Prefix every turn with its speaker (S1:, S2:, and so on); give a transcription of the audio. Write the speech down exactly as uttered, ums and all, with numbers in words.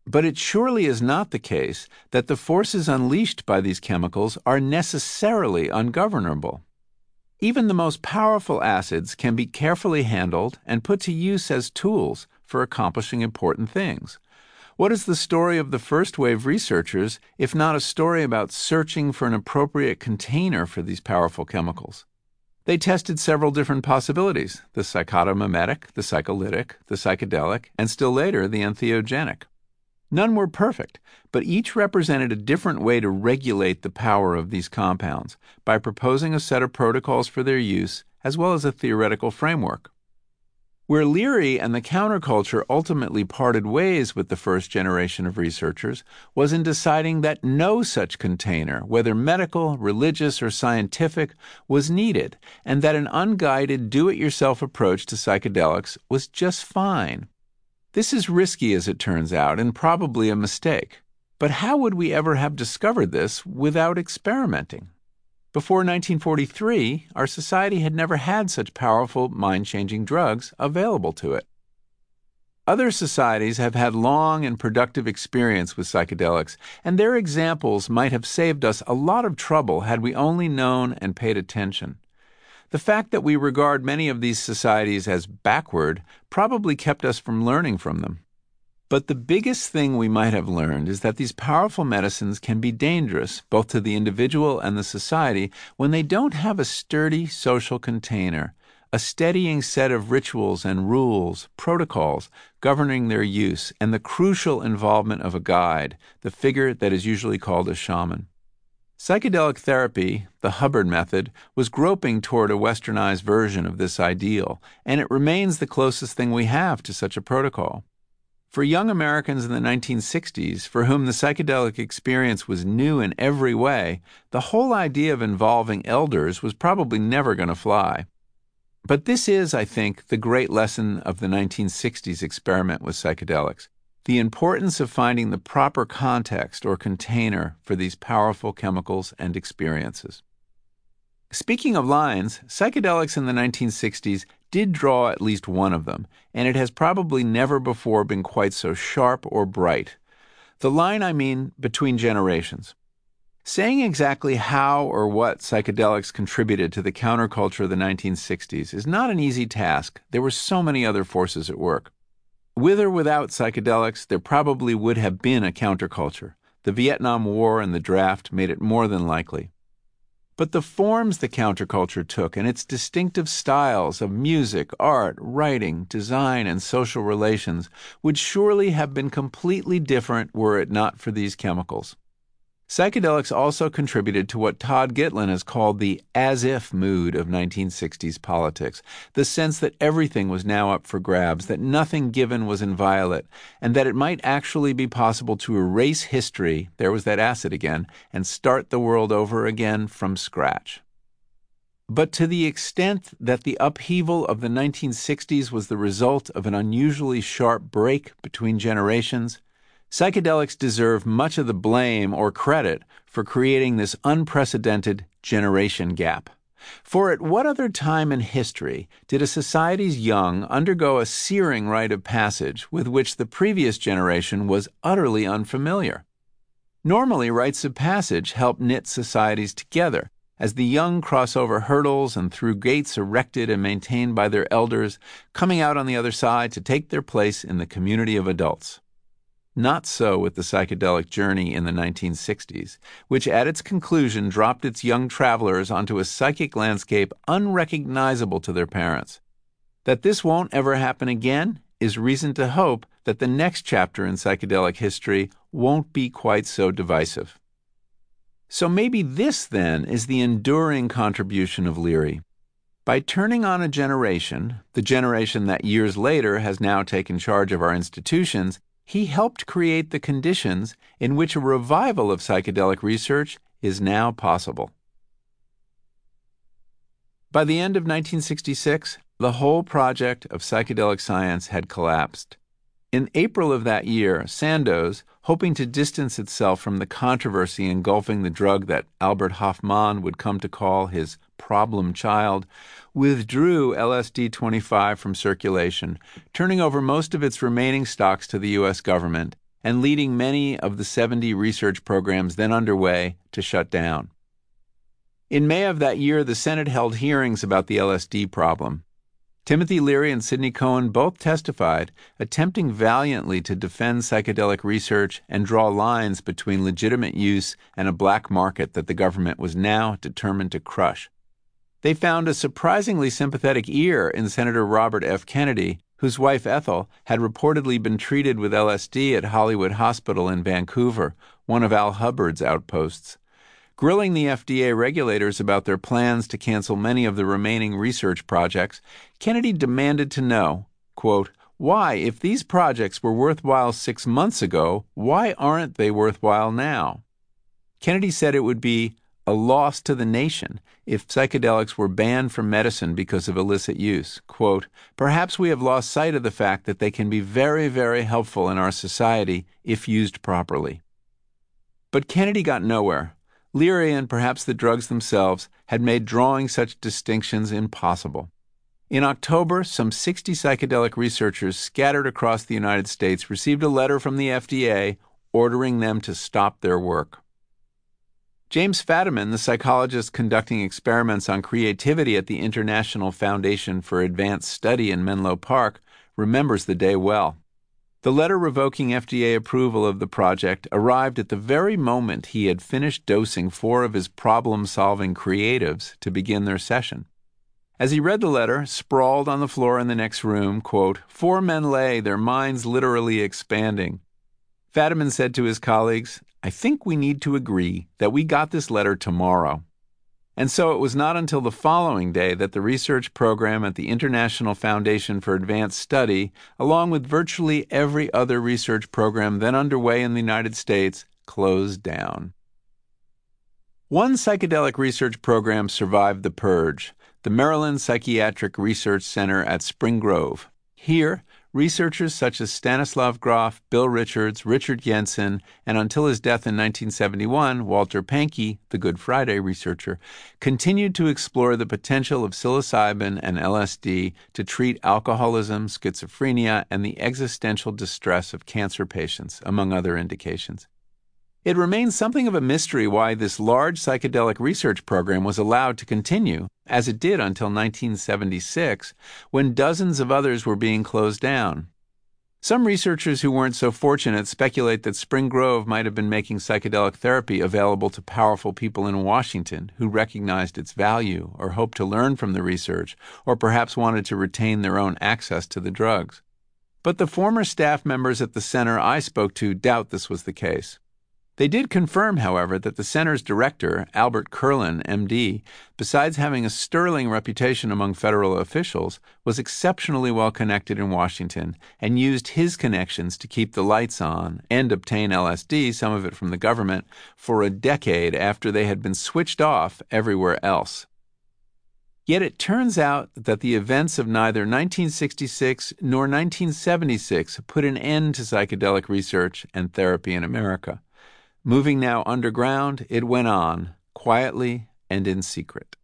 S1: But it surely is not the case that the forces unleashed by these chemicals are necessarily ungovernable. Even the most powerful acids can be carefully handled and put to use as tools for accomplishing important things. What is the story of the first wave researchers if not a story about searching for an appropriate container for these powerful chemicals? They tested several different possibilities: the psychotomimetic, the psycholytic, the psychedelic, and still later the entheogenic. None were perfect, but each represented a different way to regulate the power of these compounds by proposing a set of protocols for their use as well as a theoretical framework. Where Leary and the counterculture ultimately parted ways with the first generation of researchers was in deciding that no such container, whether medical, religious, or scientific, was needed, and that an unguided, do-it-yourself approach to psychedelics was just fine. This is risky, as it turns out, and probably a mistake. But how would we ever have discovered this without experimenting? Before nineteen forty-three, our society had never had such powerful, mind-changing drugs available to it. Other societies have had long and productive experience with psychedelics, and their examples might have saved us a lot of trouble had we only known and paid attention. The fact that we regard many of these societies as backward probably kept us from learning from them. But the biggest thing we might have learned is that these powerful medicines can be dangerous, both to the individual and the society, when they don't have a sturdy social container, a steadying set of rituals and rules, protocols governing their use, and the crucial involvement of a guide, the figure that is usually called a shaman. Psychedelic therapy, the Hubbard method, was groping toward a westernized version of this ideal, and it remains the closest thing we have to such a protocol. For young Americans in the nineteen sixties, for whom the psychedelic experience was new in every way, the whole idea of involving elders was probably never going to fly. But this is, I think, the great lesson of the nineteen sixties experiment with psychedelics: the importance of finding the proper context or container for these powerful chemicals and experiences. Speaking of lines, psychedelics in the nineteen sixties did draw at least one of them, and it has probably never before been quite so sharp or bright. The line, I mean, between generations. Saying exactly how or what psychedelics contributed to the counterculture of the nineteen sixties is not an easy task. There were so many other forces at work. With or without psychedelics, there probably would have been a counterculture. The Vietnam War and the draft made it more than likely. But the forms the counterculture took and its distinctive styles of music, art, writing, design, and social relations would surely have been completely different were it not for these chemicals. Psychedelics also contributed to what Todd Gitlin has called the as-if mood of nineteen sixties politics, the sense that everything was now up for grabs, that nothing given was inviolate, and that it might actually be possible to erase history, there was that acid again, and start the world over again from scratch. But to the extent that the upheaval of the nineteen sixties was the result of an unusually sharp break between generations, psychedelics deserve much of the blame or credit for creating this unprecedented generation gap. For at what other time in history did a society's young undergo a searing rite of passage with which the previous generation was utterly unfamiliar? Normally, rites of passage help knit societies together, as the young cross over hurdles and through gates erected and maintained by their elders, coming out on the other side to take their place in the community of adults. Not so with the psychedelic journey in the nineteen sixties, which at its conclusion dropped its young travelers onto a psychic landscape unrecognizable to their parents. That this won't ever happen again is reason to hope that the next chapter in psychedelic history won't be quite so divisive. So maybe this, then, is the enduring contribution of Leary. By turning on a generation, the generation that years later has now taken charge of our institutions, he helped create the conditions in which a revival of psychedelic research is now possible. By the end of nineteen sixty-six, the whole project of psychedelic science had collapsed. In April of that year, Sandoz, hoping to distance itself from the controversy engulfing the drug that Albert Hofmann would come to call his problem child, withdrew L S D twenty-five from circulation, turning over most of its remaining stocks to the U S government, and leading many of the seventy research programs then underway to shut down. In May of that year, the Senate held hearings about the L S D problem. Timothy Leary and Sidney Cohen both testified, attempting valiantly to defend psychedelic research and draw lines between legitimate use and a black market that the government was now determined to crush. They found a surprisingly sympathetic ear in Senator Robert F. Kennedy, whose wife Ethel had reportedly been treated with L S D at Hollywood Hospital in Vancouver, one of Al Hubbard's outposts. Grilling the F D A regulators about their plans to cancel many of the remaining research projects, Kennedy demanded to know, quote, why, if these projects were worthwhile six months ago, why aren't they worthwhile now? Kennedy said it would be a loss to the nation if psychedelics were banned from medicine because of illicit use. Quote, perhaps we have lost sight of the fact that they can be very, very helpful in our society if used properly. But Kennedy got nowhere. Leary and perhaps the drugs themselves had made drawing such distinctions impossible. In October, some sixty psychedelic researchers scattered across the United States received a letter from the F D A ordering them to stop their work. James Fadiman, the psychologist conducting experiments on creativity at the International Foundation for Advanced Study in Menlo Park, remembers the day well. The letter revoking F D A approval of the project arrived at the very moment he had finished dosing four of his problem-solving creatives to begin their session. As he read the letter, sprawled on the floor in the next room, quote, four men lay, their minds literally expanding. Fadiman said to his colleagues, I think we need to agree that we got this letter tomorrow. And so it was not until the following day that the research program at the International Foundation for Advanced Study, along with virtually every other research program then underway in the United States, closed down. One psychedelic research program survived the purge, the Maryland Psychiatric Research Center at Spring Grove. Here, researchers such as Stanislav Grof, Bill Richards, Richard Jensen, and until his death in nineteen seventy-one, Walter Pahnke, the Good Friday researcher, continued to explore the potential of psilocybin and L S D to treat alcoholism, schizophrenia, and the existential distress of cancer patients, among other indications. It remains something of a mystery why this large psychedelic research program was allowed to continue, as it did until nineteen seventy-six, when dozens of others were being closed down. Some researchers who weren't so fortunate speculate that Spring Grove might have been making psychedelic therapy available to powerful people in Washington who recognized its value or hoped to learn from the research, or perhaps wanted to retain their own access to the drugs. But the former staff members at the center I spoke to doubt this was the case. They did confirm, however, that the center's director, Albert Kurlan, M D, besides having a sterling reputation among federal officials, was exceptionally well connected in Washington and used his connections to keep the lights on and obtain L S D, some of it from the government, for a decade after they had been switched off everywhere else. Yet it turns out that the events of neither nineteen sixty-six nor nineteen seventy-six put an end to psychedelic research and therapy in America. Moving now underground, it went on, quietly and in secret.